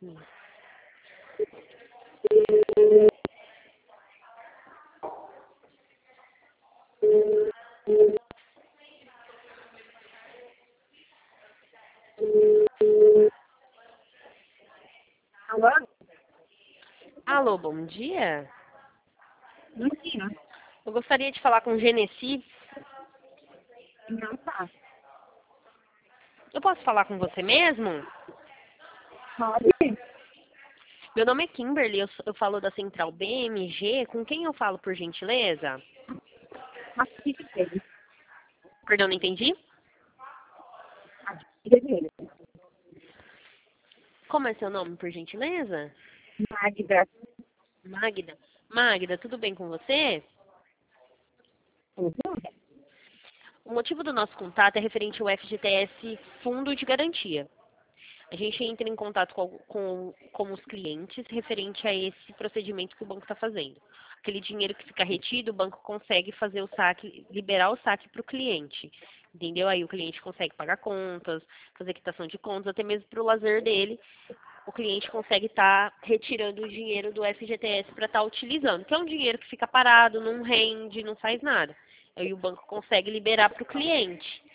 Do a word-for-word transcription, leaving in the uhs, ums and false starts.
Alô? Alô, bom dia. Bom dia. Eu gostaria de falar com o Genesi. Não tá. Eu posso falar com você mesmo? Pode? Meu nome é Kimberly, eu, eu falo da Central B M G. Com quem eu falo, por gentileza? Mas o que que teve? Perdão, não entendi? A filha dele. Como é seu nome, por gentileza? Magda. Magda. Magda, tudo bem com você? Tudo? O motivo do nosso contato é referente ao F G T S Fundo de Garantia. A gente entra em contato com, com, com os clientes referente a esse procedimento que o banco está fazendo. Aquele dinheiro que fica retido, o banco consegue fazer o saque, liberar o saque para o cliente. Entendeu? Aí o cliente consegue pagar contas, fazer quitação de contas, até mesmo para o lazer dele. O cliente consegue estar tá retirando o dinheiro do F G T S para estar tá utilizando, que é um dinheiro que fica parado, não rende, não faz nada. Aí o banco consegue liberar para o cliente.